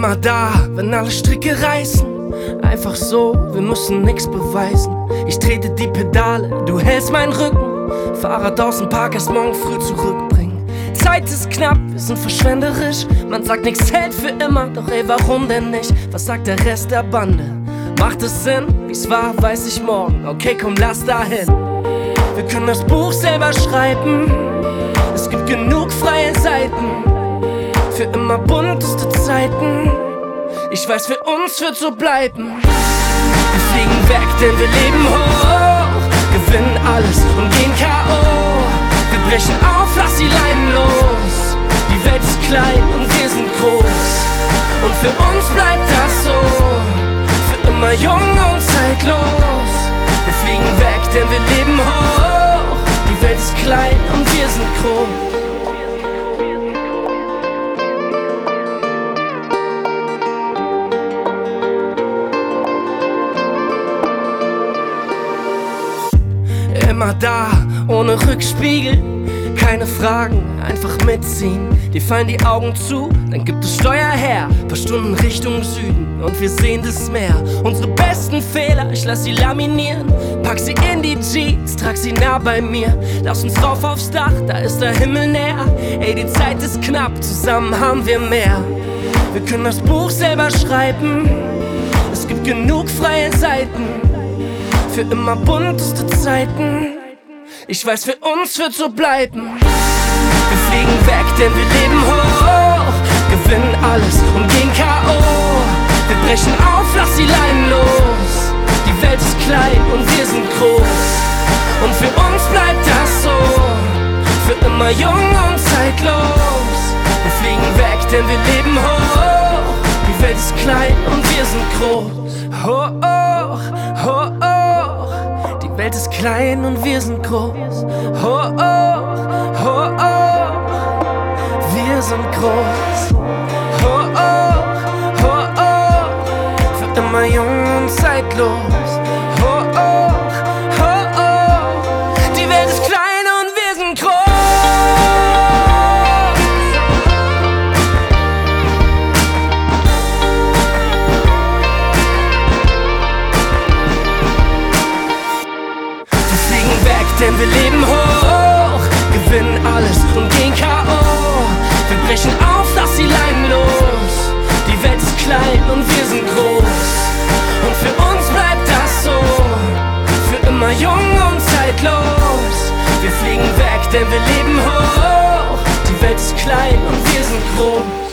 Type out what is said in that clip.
Immer da, wenn alle Stricke reißen. Einfach so, wir müssen nix beweisen. Ich trete die Pedale, du hältst meinen Rücken. Fahrrad aus dem Park, erst morgen früh zurückbringen. Zeit ist knapp, wir sind verschwenderisch. Man sagt, nix hält für immer, doch ey, warum denn nicht? Was sagt der Rest der Bande? Macht es Sinn? Wie's war, weiß ich morgen. Okay, komm, lass dahin. Wir können das Buch selber schreiben. Es gibt genug freie Seiten. Für immer bunteste Zeiten. Ich weiß, für uns wird so bleiben. Wir fliegen weg, denn wir leben hoch. Gewinnen alles und gehen K.O. Wir brechen auf, lass die Leinen los. Die Welt ist klein und wir sind groß. Und für uns bleibt das so. Für immer jung und zeitlos. Wir fliegen weg, denn wir leben hoch. Die Welt ist klein und wir sind groß. Immer da, ohne Rückspiegel, keine Fragen, einfach mitziehen. Dir fallen die Augen zu, dann gibt es Steuer her. Paar Stunden Richtung Süden und wir sehen das Meer. Unsere besten Fehler, ich lass sie laminieren. Pack sie in die Jeans, trag sie nah bei mir. Lass uns rauf aufs Dach, da ist der Himmel näher. Ey, die Zeit ist knapp, zusammen haben wir mehr. Wir können das Buch selber schreiben. Es gibt genug freie Seiten. Für immer bunteste Zeiten. Ich weiß, für uns wird so bleiben. Wir fliegen weg, denn wir leben hoch. Gewinnen alles und gehen K.O. Wir brechen auf, lass die Leinen los. Die Welt ist klein und wir sind groß. Und für uns bleibt das so. Für immer jung und zeitlos. Wir fliegen weg, denn wir leben hoch. Die Welt ist klein und wir sind groß. Hoch, hoch, hoch. Die Welt ist klein und wir sind groß. Oh, oh, oh, oh. Wir sind groß. Oh, oh, oh, oh. Für immer jung und zeitlos. Oh, oh, oh, oh. Die Welt ist klein und wir sind groß. Denn wir leben hoch, gewinnen alles und gehen K.O. Wir brechen auf, lass die Leinen los. Die Welt ist klein und wir sind groß. Und für uns bleibt das so. Für immer jung und zeitlos. Wir fliegen weg, denn wir leben hoch. Die Welt ist klein und wir sind groß.